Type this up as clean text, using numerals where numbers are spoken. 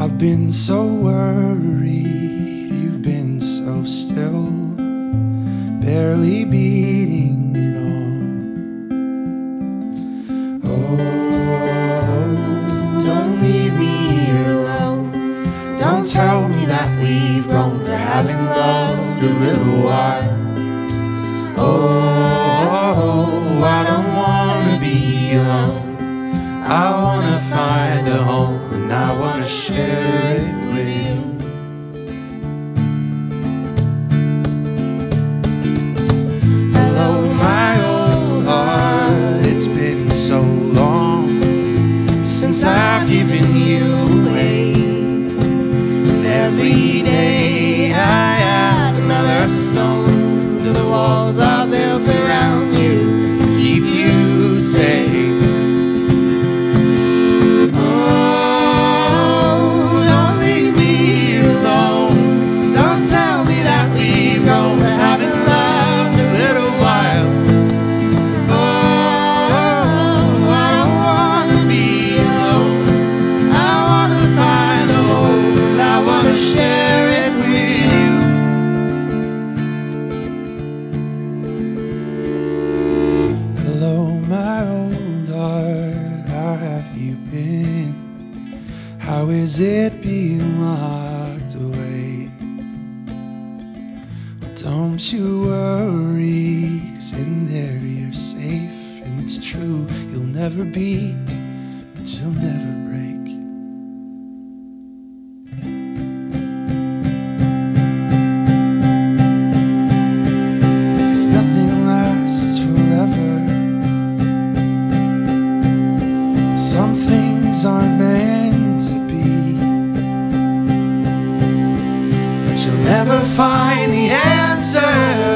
I've been so worried, you've been so still, barely beating it all. Oh, don't leave me here alone. Don't tell me that we've grown for having loved a little while. Oh, I don't wanna be alone. I wanna find a home, and I wanna share it with you. Hello, my old heart. It's been so long since I've given you away, and every day I add another stone to the walls I built around you to keep you safe. Hello, my old heart, how have you been? How is it being locked away? Well, don't you worry, 'cause in there you're safe. And it's true, you'll never beat, but you'll never break. Some things aren't meant to be, but you'll never find the answer.